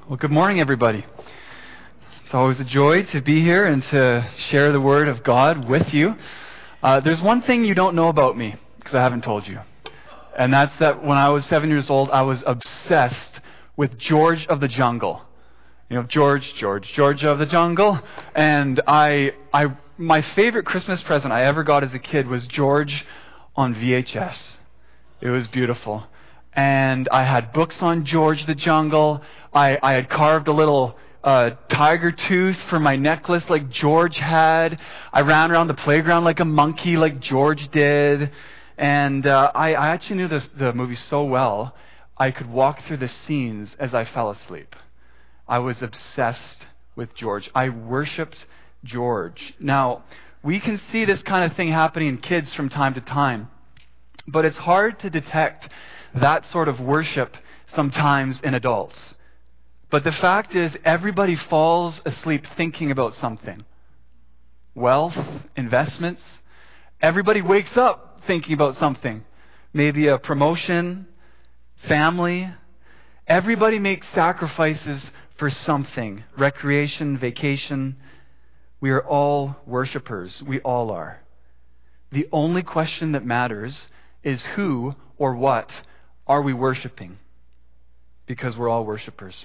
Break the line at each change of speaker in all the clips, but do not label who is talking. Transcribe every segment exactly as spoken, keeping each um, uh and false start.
Well, good morning, everybody. It's always a joy to be here and to share the Word of God with you. Uh, there's one thing you don't know about me, because I haven't told you. And that's that when I was seven years old, I was obsessed with George of the Jungle. You know, George, George, George of the Jungle. And I, I, my favorite Christmas present I ever got as a kid was George on V H S. It was beautiful. And I had books on George the Jungle. I, I had carved a little uh, tiger tooth for my necklace like George had. I ran around the playground like a monkey like George did. And uh, I, I actually knew this, the movie so well, I could walk through the scenes as I fell asleep. I was obsessed with George. I worshipped George. Now, we can see this kind of thing happening in kids from time to time. But it's hard to detect that sort of worship sometimes in adults. But the fact is, everybody falls asleep thinking about something. Wealth, investments. Everybody wakes up thinking about something. Maybe a promotion, family. Everybody makes sacrifices for something. Recreation, vacation. We are all worshipers. We all are. The only question that matters is who or what are we worshiping? Because we're all worshipers.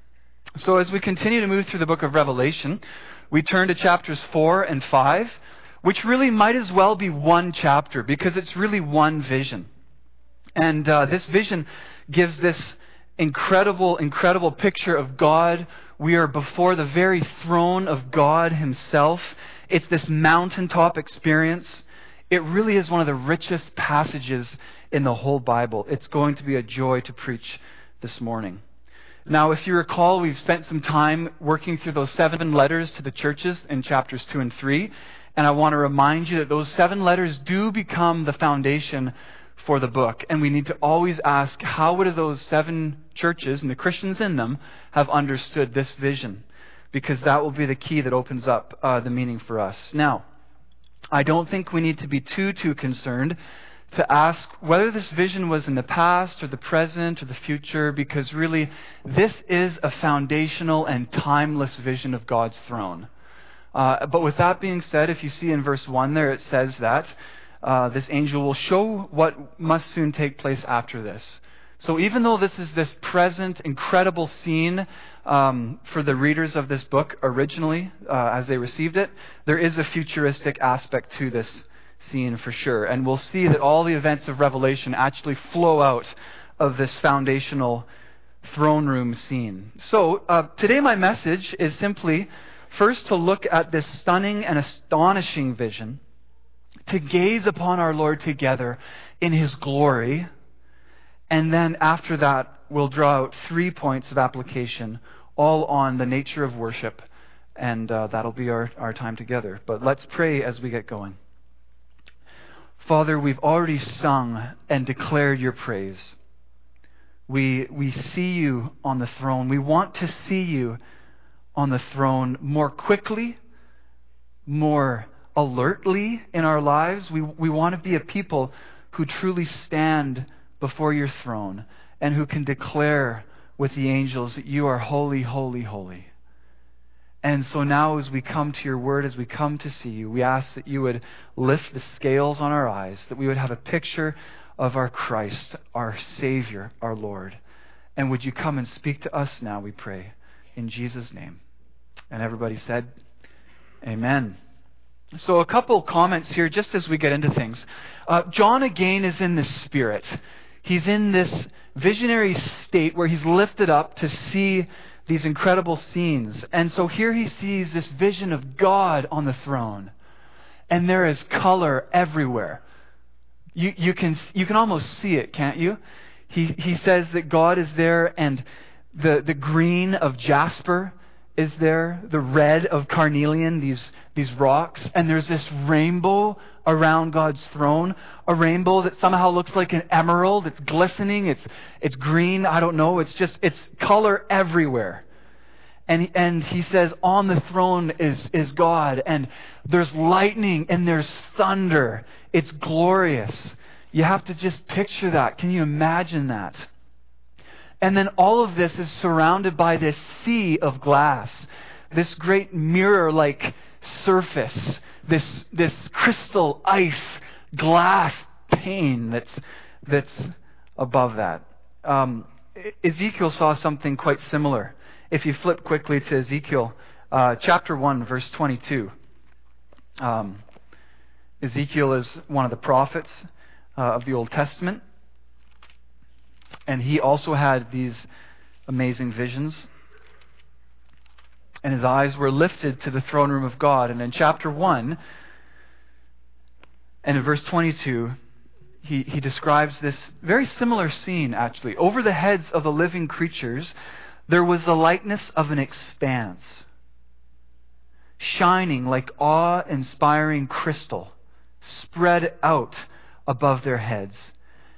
So as we continue to move through the book of Revelation, we turn to chapters four and five, which really might as well be one chapter because it's really one vision. And uh, this vision gives this incredible, incredible picture of God. We are before the very throne of God Himself. It's this mountaintop experience. It really is one of the richest passages in the whole Bible. It's going to be a joy to preach this morning. Now, if you recall, we've spent some time working through those seven letters to the churches in chapters two and three. And I want to remind you that those seven letters do become the foundation for the book. And we need to always ask, how would those seven churches and the Christians in them have understood this vision? Because that will be the key that opens up uh, the meaning for us. Now, I don't think we need to be too, too concerned to ask whether this vision was in the past or the present or the future, because really this is a foundational and timeless vision of God's throne. Uh, but with that being said, if you see in verse one there, it says that uh, this angel will show what must soon take place after this. So even though this is this present, incredible scene um, for the readers of this book originally, uh, as they received it, there is a futuristic aspect to this scene for sure. And we'll see that all the events of Revelation actually flow out of this foundational throne room scene. So uh, today my message is simply first to look at this stunning and astonishing vision, to gaze upon our Lord together in His glory. And then after that, we'll draw out three points of application, all on the nature of worship. And uh, that'll be our, our time together. But let's pray as we get going. Father, we've already sung and declared your praise. We, we see you on the throne. We want to see you on the throne more quickly, more alertly in our lives. We, we want to be a people who truly stand before your throne and who can declare with the angels that you are holy, holy, holy. And so now as we come to your word, as we come to see you, we ask that you would lift the scales on our eyes, that we would have a picture of our Christ, our Savior, our Lord. And would you come and speak to us now, we pray, in Jesus' name. And everybody said, amen. So a couple comments here just as we get into things. Uh, John again is in the Spirit. He's in this visionary state where he's lifted up to see these incredible scenes. And so here he sees this vision of God on the throne. And there is color everywhere. You, you can, you can almost see it, can't you? He, he says that God is there, and the, the green of jasper is there, the red of carnelian, these, these rocks, and there's this rainbow around God's throne, a rainbow that somehow looks like an emerald. It's glistening, it's, it's green, I don't know, it's just, it's color everywhere. And, and he says, on the throne is, is God, and there's lightning and there's thunder. It's glorious. You have to just picture that. Can you imagine that? And then all of this is surrounded by this sea of glass, this great mirror-like surface, this this crystal ice glass pane that's that's above that. Um, Ezekiel saw something quite similar. If you flip quickly to Ezekiel uh, chapter one, verse twenty-two. Um, Ezekiel is one of the prophets uh, of the Old Testament. And he also had these amazing visions. And his eyes were lifted to the throne room of God. And in chapter one, and in verse twenty-two, he, he describes this very similar scene, actually. Over the heads of the living creatures, there was the likeness of an expanse, shining like awe-inspiring crystal, spread out above their heads.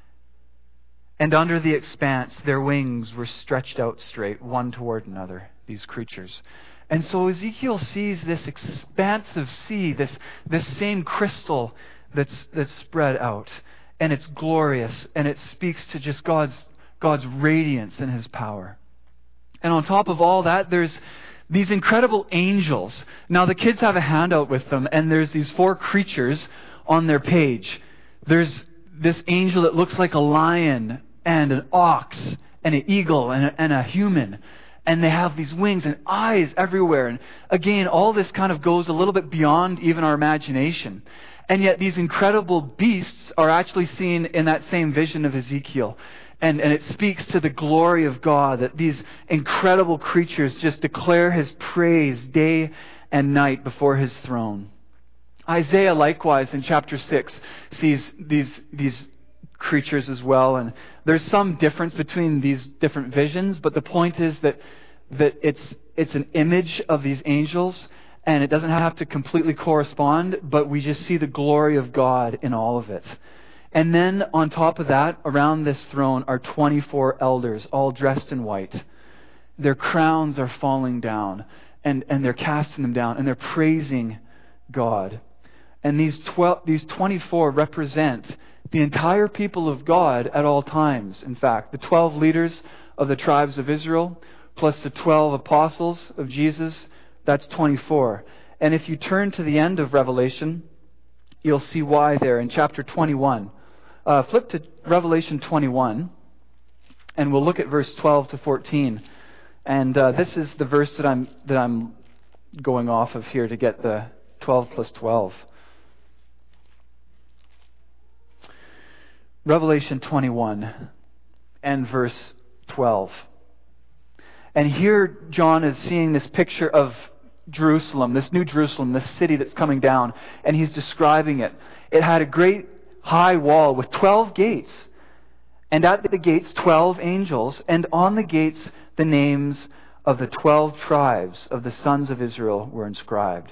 And under the expanse, their wings were stretched out straight, one toward another, these creatures. And so Ezekiel sees this expansive sea, this, this same crystal that's, that's spread out. And it's glorious, and it speaks to just God's, God's radiance and His power. And on top of all that, there's these incredible angels. Now, the kids have a handout with them, and there's these four creatures on their page. There's this angel that looks like a lion, and an ox, and an eagle, and a, and a human. And they have these wings and eyes everywhere. And again, all this kind of goes a little bit beyond even our imagination. And yet these incredible beasts are actually seen in that same vision of Ezekiel. And, and it speaks to the glory of God, that these incredible creatures just declare His praise day and night before His throne. Isaiah, likewise, in chapter six, sees these these creatures as well. And there's some difference between these different visions, but the point is that that it's it's an image of these angels, and it doesn't have to completely correspond, but we just see the glory of God in all of it. And then on top of that, around this throne are twenty-four elders, all dressed in white. Their crowns are falling down, and, and they're casting them down, and they're praising God. And these twelve, these twenty-four represent the entire people of God at all times. In fact, the twelve leaders of the tribes of Israel, plus the twelve apostles of Jesus, that's twenty-four. And if you turn to the end of Revelation, you'll see why there in chapter twenty-one. Uh, flip to Revelation twenty-one, and we'll look at verse twelve to fourteen. And uh, this is the verse that I'm that I'm going off of here to get the twelve plus twelve. Revelation twenty-one and verse twelve. And here John is seeing this picture of Jerusalem, this new Jerusalem, this city that's coming down, and he's describing it. It had a great high wall with twelve gates, and at the gates twelve angels, and on the gates the names of the twelve tribes of the sons of Israel were inscribed.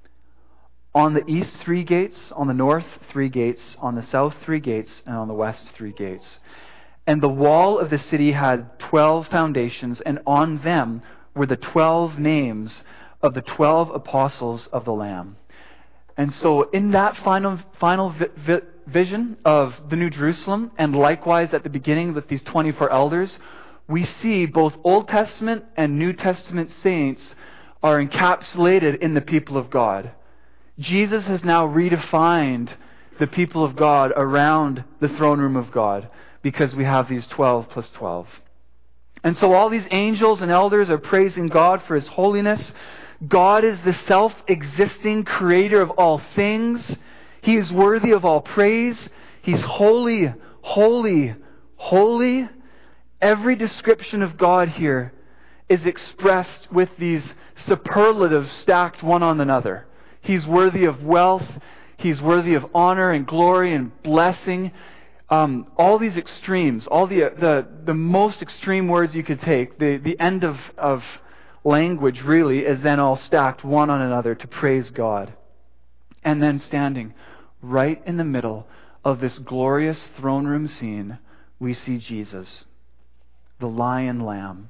On the east three gates, on the north three gates, on the south three gates, and on the west three gates. And the wall of the city had twelve foundations, and on them were the twelve names of the twelve apostles of the Lamb. And so in that final final vi- vi- vision of the New Jerusalem, and likewise at the beginning with these twenty-four elders, we see both Old Testament and New Testament saints are encapsulated in the people of God. Jesus has now redefined the people of God around the throne room of God, because we have these twelve plus twelve. And so all these angels and elders are praising God for His holiness. God is the self-existing creator of all things. He is worthy of all praise. He's holy, holy, holy. Every description of God here is expressed with these superlatives stacked one on another. He's worthy of wealth. He's worthy of honor and glory and blessing. Um, all these extremes, all the, the the most extreme words you could take, the, the end of, of language really is then all stacked one on another to praise God. And then standing right in the middle of this glorious throne room scene, we see Jesus, the lion lamb.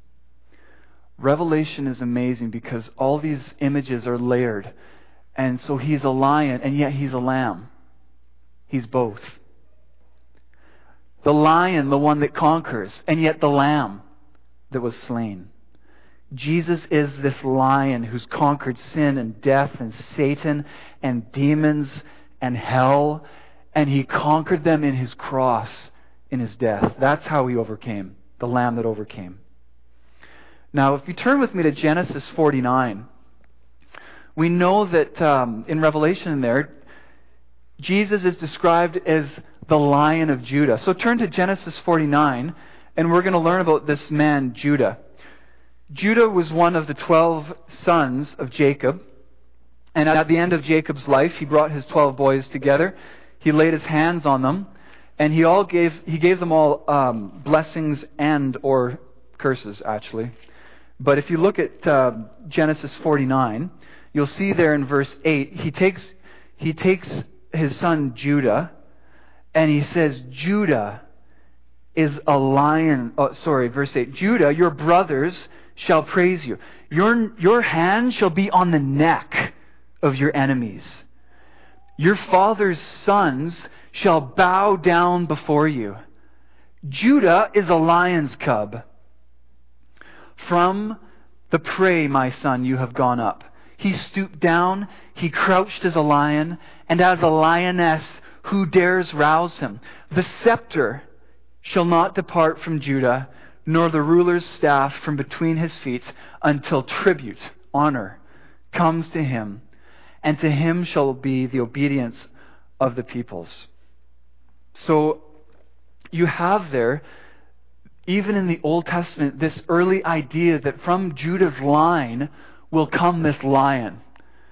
Revelation is amazing because all these images are layered. And so He's a lion, and yet He's a lamb. He's both. The lion, the one that conquers, and yet the lamb that was slain. Jesus is this lion who's conquered sin and death and Satan and demons and hell, and he conquered them in his cross, in his death. That's how he overcame, the lamb that overcame. Now, if you turn with me to Genesis forty-nine, we know that um, in Revelation there, Jesus is described as the Lion of Judah. So turn to Genesis forty-nine, and we're going to learn about this man, Judah. Judah was one of the twelve sons of Jacob. And at the end of Jacob's life, he brought his twelve boys together. He laid his hands on them, and he all gave he gave them all um, blessings and or curses, actually. But if you look at uh, Genesis forty-nine, you'll see there in verse eight, he takes he takes his son Judah, and he says, Judah is a lion. Oh, sorry, verse eight. Judah, your brothers shall praise you. Your, your hand shall be on the neck of your enemies. Your father's sons shall bow down before you. Judah is a lion's cub. From the prey, my son, you have gone up. He stooped down, he crouched as a lion, and as a lioness, who dares rouse him? The scepter shall not depart from Judah, nor the ruler's staff from between his feet, until tribute, honor, comes to him, and to him shall be the obedience of the peoples. So you have there, even in the Old Testament, this early idea that from Judah's line will come this lion.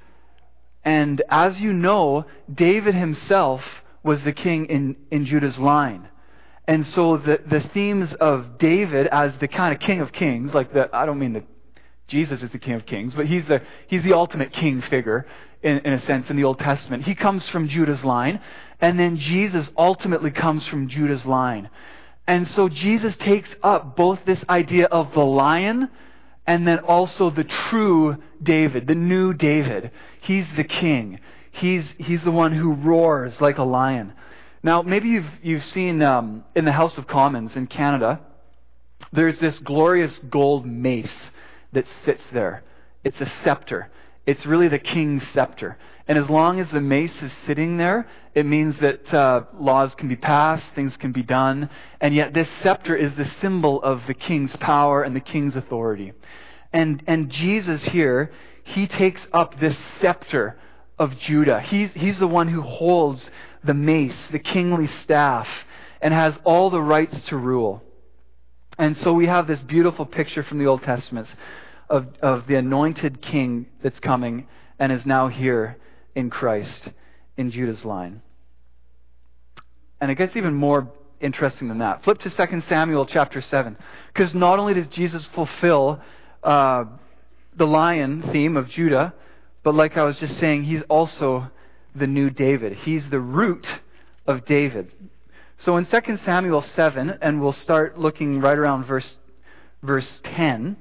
And as you know, David himself was the king in, in Judah's line. And so the, the themes of David as the kind of king of kings, like the, I don't mean that Jesus is the king of kings, but he's the, he's the ultimate king figure in, in a sense in the Old Testament. He comes from Judah's line, and then Jesus ultimately comes from Judah's line. And so Jesus takes up both this idea of the lion and then also the true David, the new David. He's the king. He's, he's the one who roars like a lion. Now, maybe you've, you've seen um, in the House of Commons in Canada, there's this glorious gold mace that sits there. It's a scepter. It's really the king's scepter. And as long as the mace is sitting there, it means that uh, laws can be passed, things can be done. And yet this scepter is the symbol of the king's power and the king's authority. And, and Jesus here, he takes up this scepter of Judah. He's, he's the one who holds the mace, the kingly staff, and has all the rights to rule. And so we have this beautiful picture from the Old Testament of, of the anointed king that's coming and is now here in Christ, in Judah's line. And it gets even more interesting than that. Flip to Second Samuel chapter seven. Because not only does Jesus fulfill uh, the lion theme of Judah, but like I was just saying, he's also the new David. He's the root of David. So in Second Samuel seven, and we'll start looking right around verse verse ten.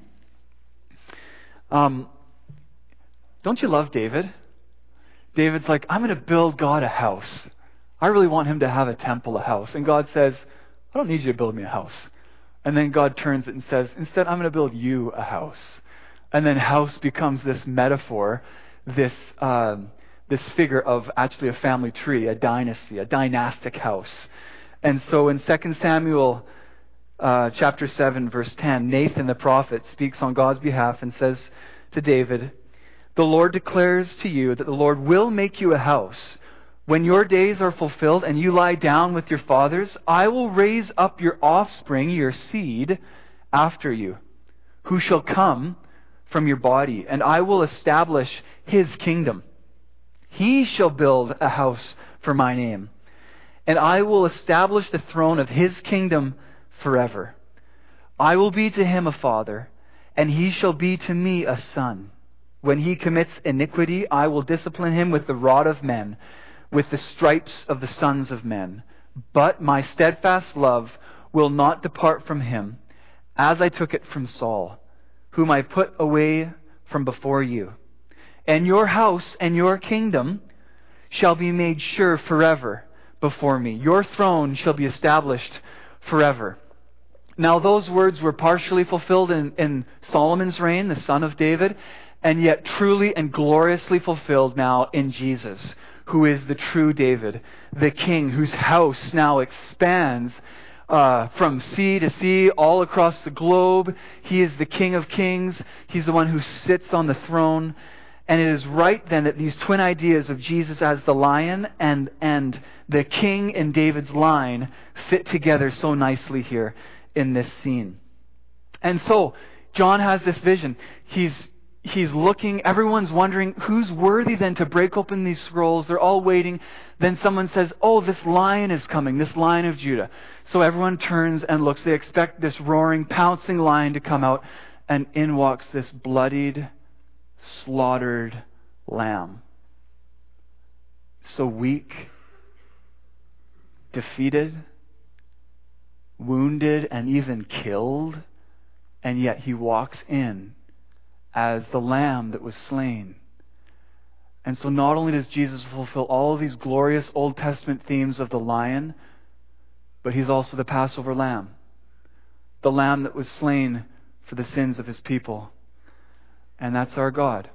Um, don't you love David? David's like, I'm going to build God a house. I really want him to have a temple, a house. And God says, I don't need you to build me a house. And then God turns it and says, instead, I'm going to build you a house. And then house becomes this metaphor, this um, this figure of actually a family tree, a dynasty, a dynastic house. And so in Second Samuel uh, chapter seven, verse ten, Nathan the prophet speaks on God's behalf and says to David, the Lord declares to you that the Lord will make you a house. When your days are fulfilled and you lie down with your fathers, I will raise up your offspring, your seed, after you, who shall come from your body, and I will establish his kingdom. He shall build a house for my name, and I will establish the throne of his kingdom forever. I will be to him a father, and he shall be to me a son. When he commits iniquity, I will discipline him with the rod of men, with the stripes of the sons of men. But my steadfast love will not depart from him, as I took it from Saul, whom I put away from before you. And your house and your kingdom shall be made sure forever. before me. Your throne shall be established forever. Now those words were partially fulfilled in, in Solomon's reign, the son of David, and yet truly and gloriously fulfilled now in Jesus, who is the true David, the King, whose house now expands uh, from sea to sea, all across the globe. He is the King of Kings. He's the one who sits on the throne. And it is right then that these twin ideas of Jesus as the lion and, and the king in David's line fit together so nicely here in this scene. And so, John has this vision. He's He's looking, everyone's wondering, who's worthy then to break open these scrolls? They're all waiting. Then someone says, oh, this lion is coming, this Lion of Judah. So everyone turns and looks. They expect this roaring, pouncing lion to come out. And in walks this bloodied, slaughtered lamb. So weak, defeated, wounded, and even killed. And yet he walks in as the lamb that was slain. And so not only does Jesus fulfill all of these glorious Old Testament themes of the lion, but he's also the Passover lamb. The lamb that was slain for the sins of his people. And that's our God.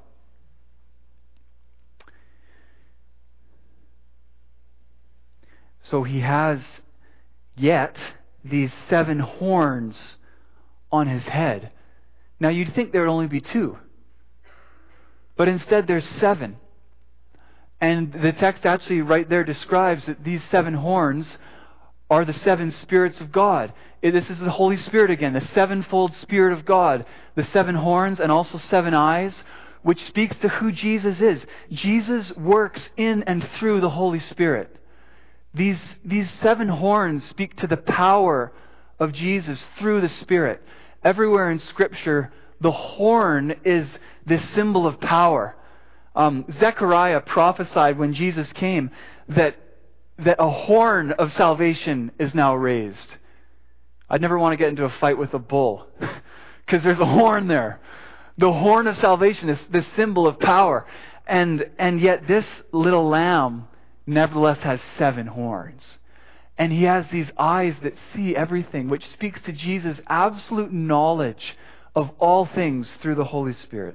So he has yet these seven horns on his head. Now you'd think there would only be two. But instead there's seven. And the text actually right there describes that these seven horns are the seven spirits of God. This is the Holy Spirit again, the sevenfold Spirit of God. The seven horns and also seven eyes, which speaks to who Jesus is. Jesus works in and through the Holy Spirit. These, these seven horns speak to the power of Jesus through the Spirit. Everywhere in Scripture, the horn is this symbol of power. Um, Zechariah prophesied when Jesus came that, that a horn of salvation is now raised. I'd never want to get into a fight with a bull because there's a horn there. The horn of salvation is this symbol of power. And, and yet this little lamb nevertheless has seven horns. And he has these eyes that see everything, which speaks to Jesus' absolute knowledge of all things through the Holy Spirit.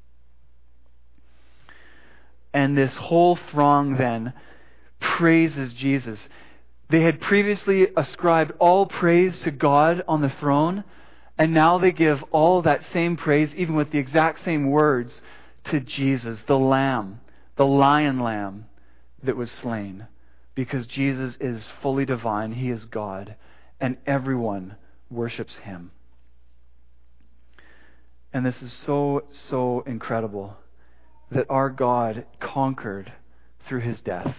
And this whole throng then praises Jesus. They had previously ascribed all praise to God on the throne, and now they give all that same praise, even with the exact same words, to Jesus, the Lamb, the Lion Lamb that was slain. Because Jesus is fully divine, He is God, and everyone worships Him. And this is so, so incredible that our God conquered through His death.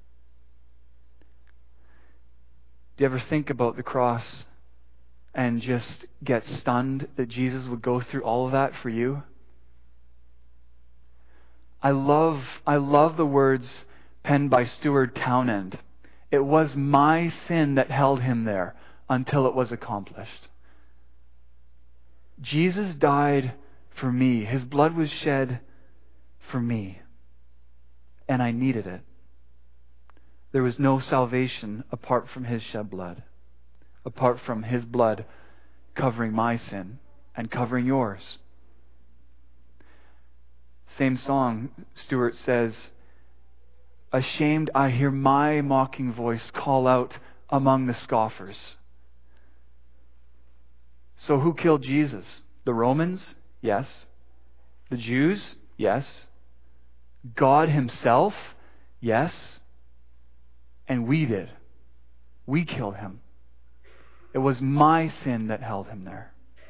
Do you ever think about the cross and just get stunned that Jesus would go through all of that for you? I love, I love the words penned by Stuart Townend. It was my sin that held Him there until it was accomplished. Jesus died for me. His blood was shed for me. And I needed it. There was no salvation apart from His shed blood. Apart from His blood covering my sin and covering yours. Same song, Stuart says, ashamed I hear my mocking voice call out among the scoffers. So who killed Jesus? The Romans? Yes. The Jews? Yes. God Himself? Yes. And we did. We killed Him. It was my sin that held Him there.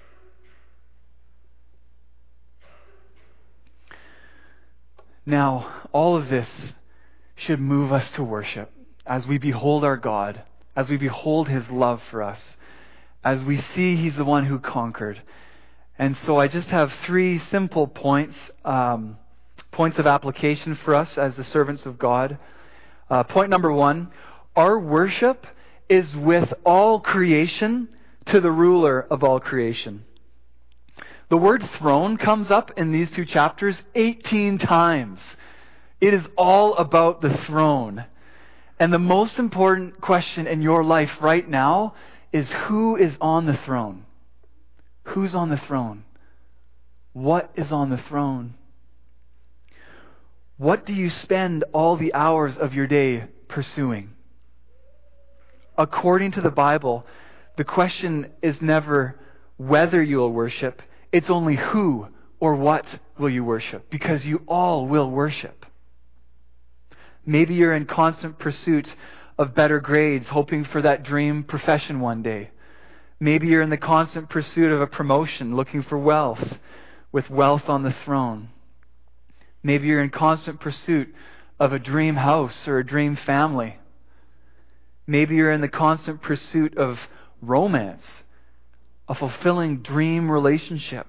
Now, all of this should move us to worship as we behold our God, as we behold His love for us, as we see He's the one who conquered. And so I just have three simple points, um, points of application for us as the servants of God. Uh, point number one, our worship is with all creation to the ruler of all creation. The word throne comes up in these two chapters eighteen times. It is all about the throne. And the most important question in your life right now is, who is on the throne? Who's on the throne? What is on the throne? What do you spend all the hours of your day pursuing? According to the Bible, the question is never whether you will worship. It's only who or what will you worship, because you all will worship. Maybe you're in constant pursuit of better grades, hoping for that dream profession one day. Maybe you're in the constant pursuit of a promotion, looking for wealth, with wealth on the throne. Maybe you're in constant pursuit of a dream house or a dream family. Maybe you're in the constant pursuit of romance, a fulfilling dream relationship.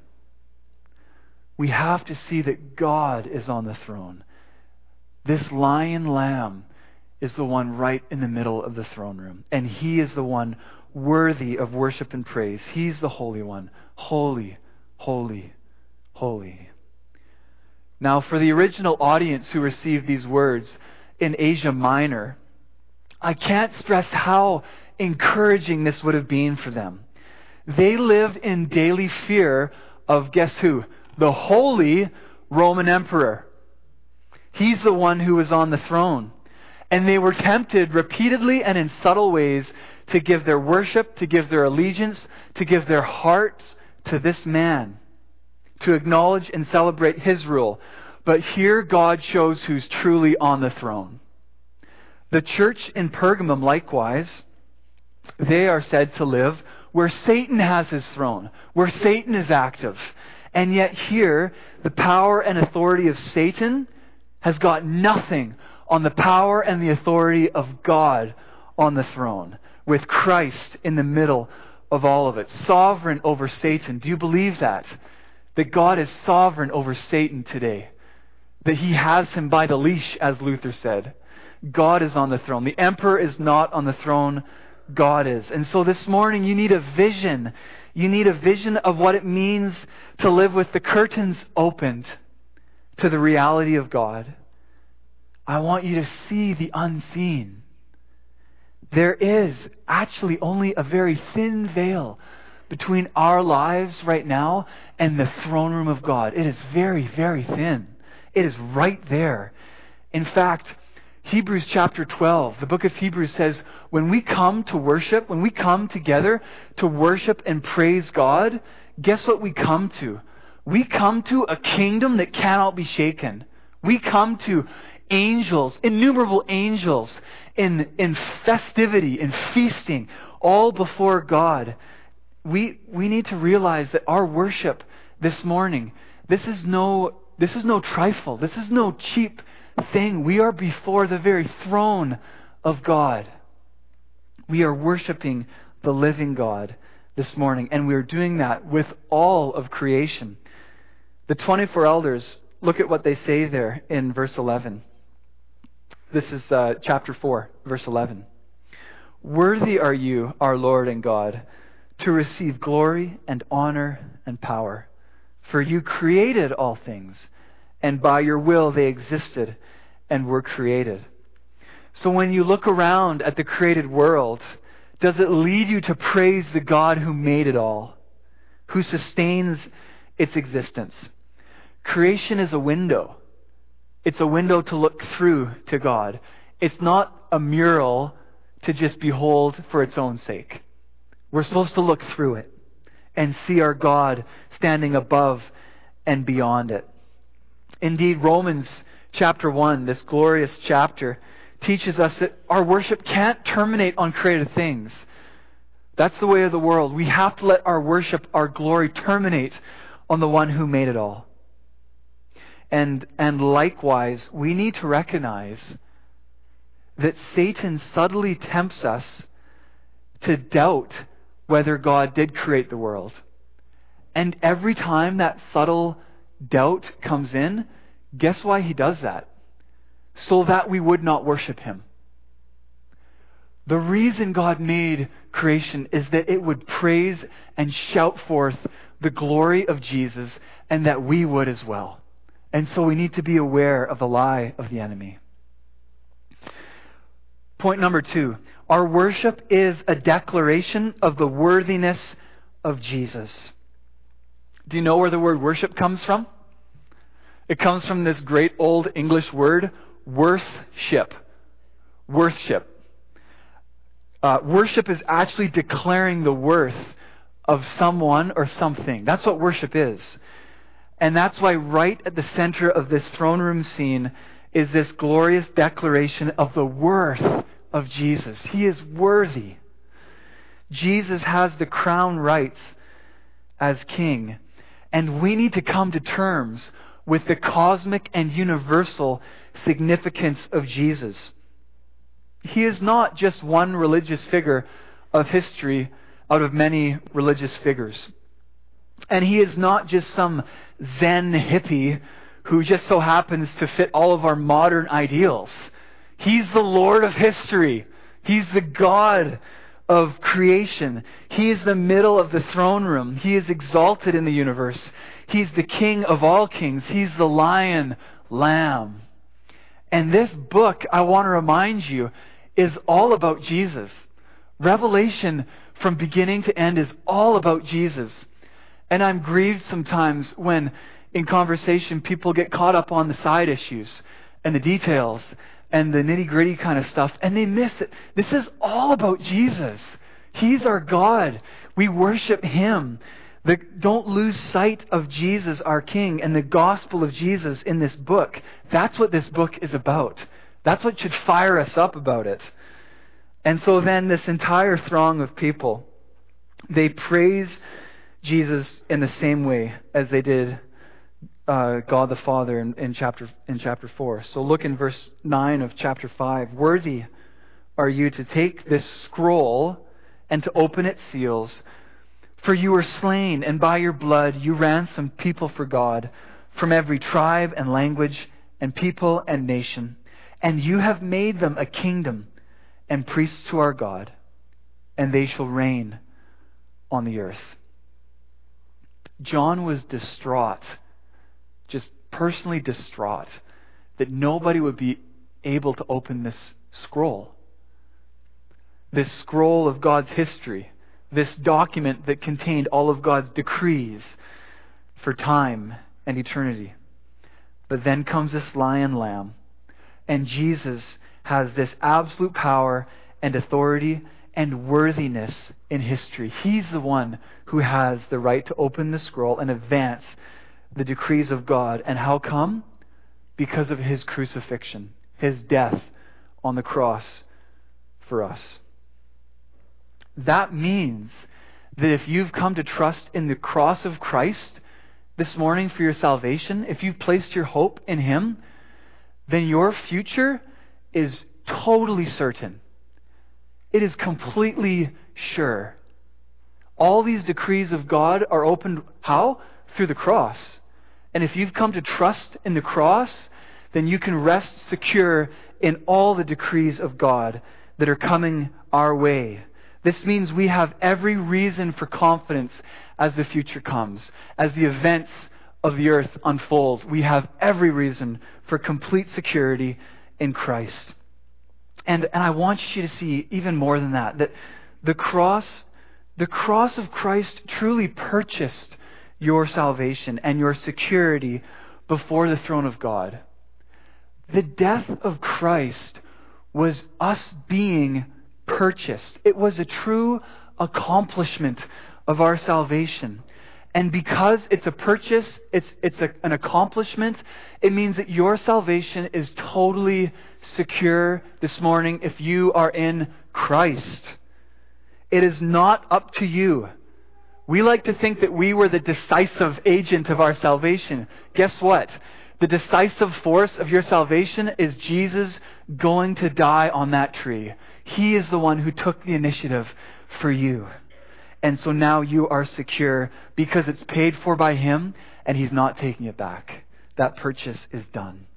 We have to see that God is on the throne. This lion lamb is the one right in the middle of the throne room. And He is the one worthy of worship and praise. He's the Holy One. Holy, holy, holy. Now, for the original audience who received these words in Asia Minor, I can't stress how encouraging this would have been for them. They lived in daily fear of, guess who? The Holy Roman Emperor. He's the one who was on the throne. And they were tempted repeatedly and in subtle ways to give their worship, to give their allegiance, to give their hearts to this man, to acknowledge and celebrate His rule. But here God shows who's truly on the throne. The church in Pergamum, likewise, they are said to live where Satan has his throne, where Satan is active. And yet here, the power and authority of Satan has got nothing on the power and the authority of God on the throne, with Christ in the middle of all of it, sovereign over Satan. Do you believe that? That God is sovereign over Satan today? That He has him by the leash, as Luther said. God is on the throne. The emperor is not on the throne. God is. And so this morning you need a vision. You need a vision of what it means to live with the curtains opened to the reality of God. I want you to see the unseen. There is actually only a very thin veil between our lives right now and the throne room of God. It is very, very thin. It is right there. In fact, Hebrews chapter twelve, the book of Hebrews says, when we come to worship, when we come together to worship and praise God, guess what we come to? We come to a kingdom that cannot be shaken. We come to angels, innumerable angels, in, in festivity, in feasting, all before God. We, we need to realize that our worship this morning, this is no, this is no trifle. This is no cheap thing. We are before the very throne of God. We are worshiping the living God this morning, and we are doing that with all of creation. The twenty-four elders, look at what they say there in verse eleven. This is uh, chapter four, verse eleven. Worthy are you, our Lord and God, to receive glory and honor and power. For you created all things, and by your will they existed and were created. So when you look around at the created world, does it lead you to praise the God who made it all, who sustains its existence? Creation is a window. It's a window to look through to God. It's not a mural to just behold for its own sake. We're supposed to look through it and see our God standing above and beyond it. Indeed, Romans chapter one, this glorious chapter, teaches us that our worship can't terminate on created things. That's the way of the world. We have to let our worship, our glory, terminate on the one who made it all. And, and likewise, we need to recognize that Satan subtly tempts us to doubt whether God did create the world. And every time that subtle doubt comes in, guess why he does that? So that we would not worship Him. The reason God made creation is that it would praise and shout forth the glory of Jesus, and that we would as well. And so we need to be aware of the lie of the enemy. Point number two, our worship is a declaration of the worthiness of Jesus. Do you know where the word worship comes from? It comes from this great old English word, worthship. Worthship. Uh, worship is actually declaring the worth of someone or something. That's what worship is. And that's why right at the center of this throne room scene is this glorious declaration of the worth of Jesus. He is worthy. Jesus has the crown rights as king. And we need to come to terms with the cosmic and universal significance of Jesus. He is not just one religious figure of history out of many religious figures. And he is not just some Zen hippie who just so happens to fit all of our modern ideals. He's the Lord of history. He's the God of creation. He is the middle of the throne room. He is exalted in the universe. He's the King of all kings. He's the Lion, Lamb. And this book, I want to remind you, is all about Jesus. Revelation from beginning to end is all about Jesus. And I'm grieved sometimes when in conversation people get caught up on the side issues and the details and the nitty-gritty kind of stuff, and they miss it. This is all about Jesus. He's our God. We worship Him. The, don't lose sight of Jesus, our King, and the gospel of Jesus in this book. That's what this book is about. That's what should fire us up about it. And so then this entire throng of people, they praise Jesus in the same way as they did uh, God the Father in, in chapter in chapter four. So look in verse nine of chapter five. Worthy are you to take this scroll and to open its seals. For you were slain, and by your blood you ransomed people for God from every tribe and language and people and nation. And you have made them a kingdom and priests to our God, and they shall reign on the earth. John was distraught, just personally distraught, that nobody would be able to open this scroll. This scroll of God's history. This document that contained all of God's decrees for time and eternity. But then comes this lion lamb, and Jesus has this absolute power and authority and worthiness in history. He's the one who has the right to open the scroll and advance the decrees of God. And how come? Because of His crucifixion, His death on the cross for us. That means that if you've come to trust in the cross of Christ this morning for your salvation, if you've placed your hope in Him, then your future is totally certain. It is completely sure. All these decrees of God are opened, how? Through the cross. And if you've come to trust in the cross, then you can rest secure in all the decrees of God that are coming our way. This means we have every reason for confidence as the future comes. As the events of the earth unfold, we have every reason for complete security in Christ. And, and I want you to see even more than that, that the cross, the cross of Christ truly purchased your salvation and your security before the throne of God. The death of Christ was us being purchased. It was a true accomplishment of our salvation. And because it's a purchase, it's it's a, an accomplishment, it means that your salvation is totally secure this morning if you are in Christ. It is not up to you. We like to think that we were the decisive agent of our salvation. Guess what? The decisive force of your salvation is Jesus going to die on that tree. He is the one who took the initiative for you. And so now you are secure because it's paid for by Him and He's not taking it back. That purchase is done.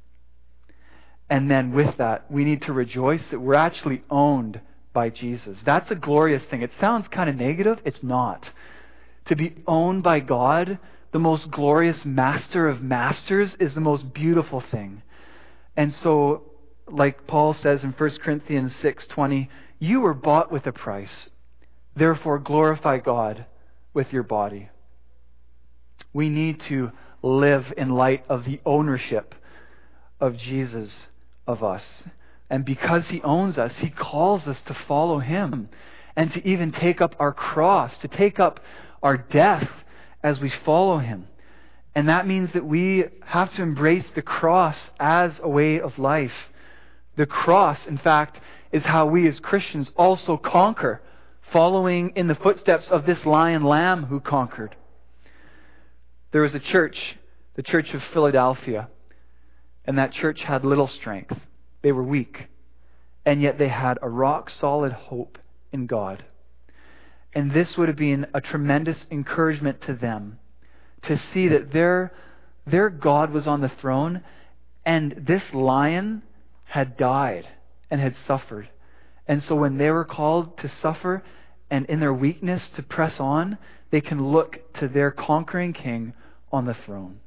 And then with that, we need to rejoice that we're actually owned by Jesus. That's a glorious thing. It sounds kind of negative. It's not. To be owned by God, the most glorious master of masters, is the most beautiful thing. And so like Paul says in First Corinthians six twenty, you were bought with a price. Therefore glorify God with your body. We need to live in light of the ownership of Jesus of us. And because He owns us, He calls us to follow Him and to even take up our cross, to take up our death as we follow Him. And that means that we have to embrace the cross as a way of life. The cross, in fact, is how we as Christians also conquer, following in the footsteps of this lion lamb who conquered. There was a church, the Church of Philadelphia, and that church had little strength. They were weak, and yet they had a rock-solid hope in God. And this would have been a tremendous encouragement to them to see that their, their God was on the throne, and this lion had died and had suffered. And so when they were called to suffer and in their weakness to press on, they can look to their conquering King on the throne.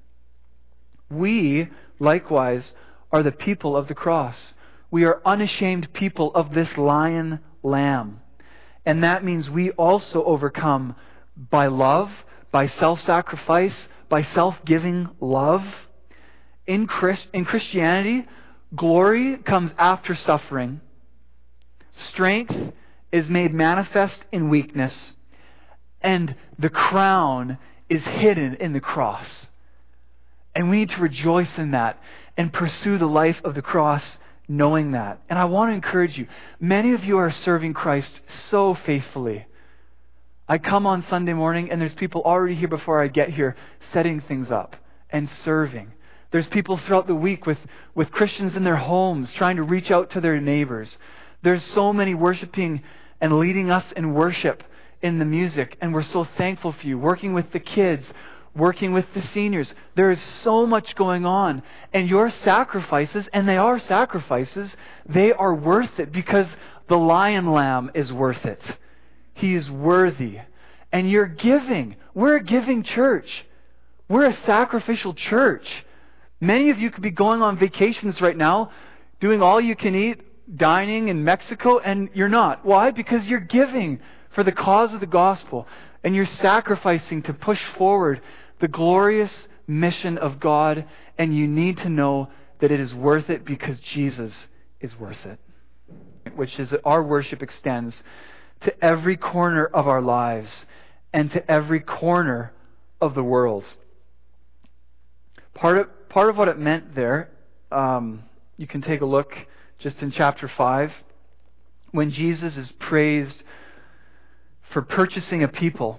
We, likewise, are the people of the cross. We are unashamed people of this lion lamb. And that means we also overcome by love, by self-sacrifice, by self-giving love. In, Christ, in Christianity, glory comes after suffering. Strength is made manifest in weakness. And the crown is hidden in the cross. And we need to rejoice in that and pursue the life of the cross knowing that. And I want to encourage you, many of you are serving Christ so faithfully. I come on Sunday morning and there's people already here before I get here setting things up and serving. There's people throughout the week with, with Christians in their homes trying to reach out to their neighbors. There's so many worshiping and leading us in worship in the music, and we're so thankful for you. Working with the kids, working with the seniors. There is so much going on. And your sacrifices, and they are sacrifices, they are worth it because the lion lamb is worth it. He is worthy. And you're giving. We're a giving church. We're a sacrificial church. Many of you could be going on vacations right now, doing all you can eat, dining in Mexico, and you're not. Why? Because you're giving for the cause of the gospel. And you're sacrificing to push forward the glorious mission of God. And you need to know that it is worth it because Jesus is worth it. Which is that our worship extends to every corner of our lives and to every corner of the world. Part of, part of what it meant there, um, you can take a look just in chapter five, when Jesus is praised for purchasing a people.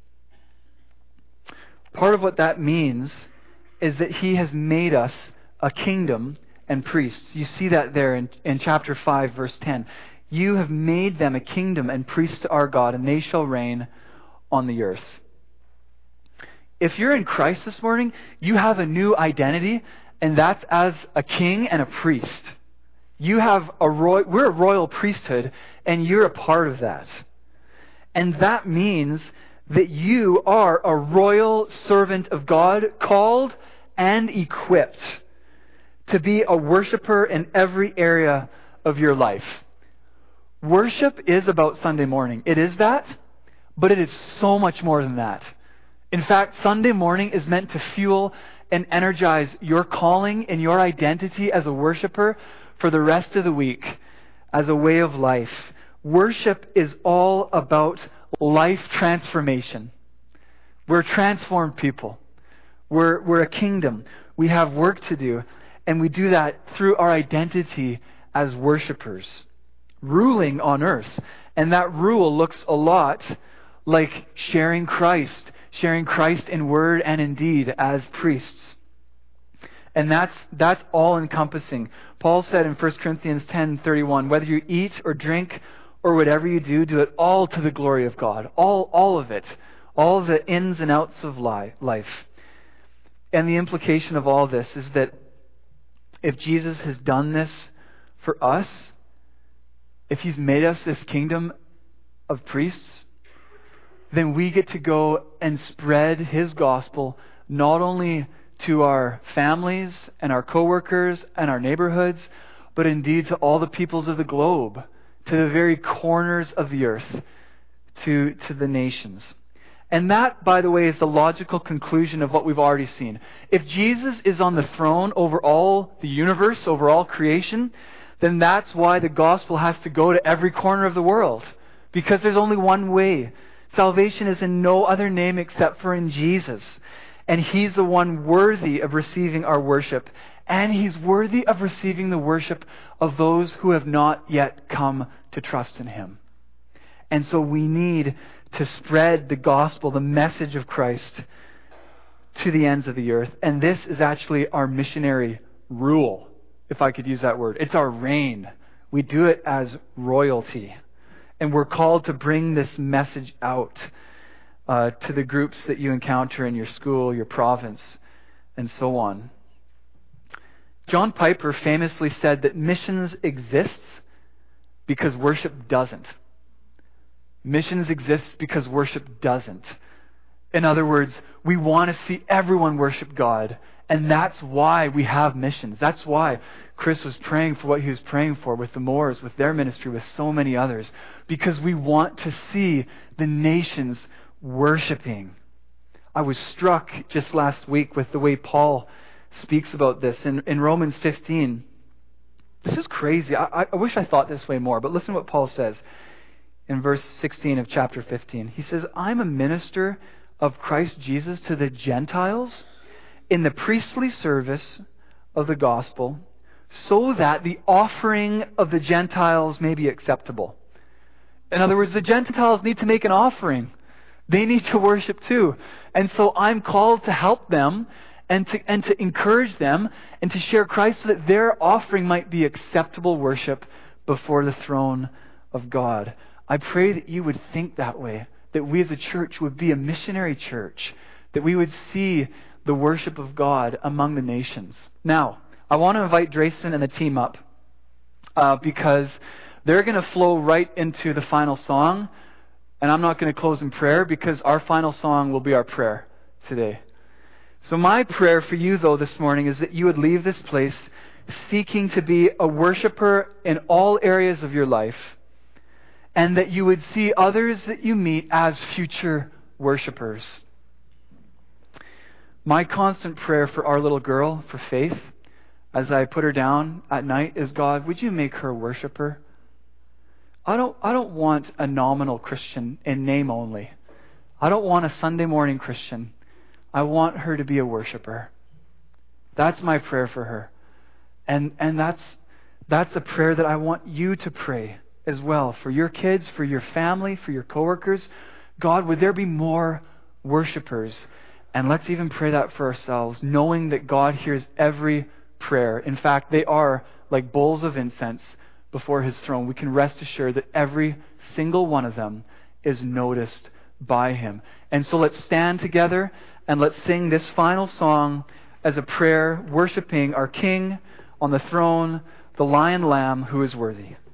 Part of what that means is that He has made us a kingdom and priests. You see that there in, in chapter five, verse ten. You have made them a kingdom and priests to our God, and they shall reign on the earth. If you're in Christ this morning, you have a new identity, and that's as a king and a priest. You have a royal, we're a royal priesthood, and you're a part of that. And that means that you are a royal servant of God, called and equipped to be a worshiper in every area of your life. Worship is about Sunday morning. It is that, but it is so much more than that. In fact, Sunday morning is meant to fuel and energize your calling and your identity as a worshiper for the rest of the week as a way of life. Worship is all about life transformation. We're transformed people. We're, we're a kingdom. We have work to do, and we do that through our identity as worshipers, ruling on earth. And that rule looks a lot like sharing Christ, sharing Christ in word and in deed as priests. And that's that's all encompassing. Paul said in First Corinthians ten thirty-one, whether you eat or drink or whatever you do, do it all to the glory of God. All all of it. All of the ins and outs of life. And the implication of all this is that if Jesus has done this for us, if He's made us this kingdom of priests, then we get to go and spread His gospel not only to our families and our coworkers and our neighborhoods, but indeed to all the peoples of the globe, to the very corners of the earth, to, to the nations. And that, by the way, is the logical conclusion of what we've already seen. If Jesus is on the throne over all the universe, over all creation, then that's why the gospel has to go to every corner of the world. Because there's only one way. Salvation is in no other name except for in Jesus. And He's the one worthy of receiving our worship. And He's worthy of receiving the worship of those who have not yet come to trust in Him. And so we need to spread the gospel, the message of Christ, to the ends of the earth. And this is actually our missionary rule, if I could use that word. It's our reign. We do it as royalty. And we're called to bring this message out uh, to the groups that you encounter in your school, your province, and so on. John Piper famously said that missions exists because worship doesn't. Missions exists because worship doesn't. In other words, we want to see everyone worship God. And that's why we have missions. That's why Chris was praying for what he was praying for with the Moors, with their ministry, with so many others. Because we want to see the nations worshiping. I was struck just last week with the way Paul speaks about this in, in Romans fifteen. This is crazy. I, I wish I thought this way more, but listen to what Paul says in verse sixteen of chapter fifteen. He says, I'm a minister of Christ Jesus to the Gentiles in the priestly service of the gospel, so that the offering of the Gentiles may be acceptable. In other words, the Gentiles need to make an offering. They need to worship too. And so I'm called to help them and to, and to encourage them and to share Christ so that their offering might be acceptable worship before the throne of God. I pray that you would think that way, that we as a church would be a missionary church, that we would see the worship of God among the nations. Now, I want to invite Drayson and the team up uh, because they're going to flow right into the final song, and I'm not going to close in prayer because our final song will be our prayer today. So my prayer for you, though, this morning is that you would leave this place seeking to be a worshiper in all areas of your life, and that you would see others that you meet as future worshipers. My constant prayer for our little girl, for Faith, as I put her down at night, is, God, would you make her a worshiper? I don't, I don't want a nominal Christian in name only. I don't want a Sunday morning Christian. I want her to be a worshiper. That's my prayer for her. And, and that's, that's a prayer that I want you to pray as well, for your kids, for your family, for your coworkers. God, would there be more worshipers? And let's even pray that for ourselves, knowing that God hears every prayer. In fact, they are like bowls of incense before His throne. We can rest assured that every single one of them is noticed by Him. And so let's stand together and let's sing this final song as a prayer, worshiping our King on the throne, the Lion Lamb who is worthy.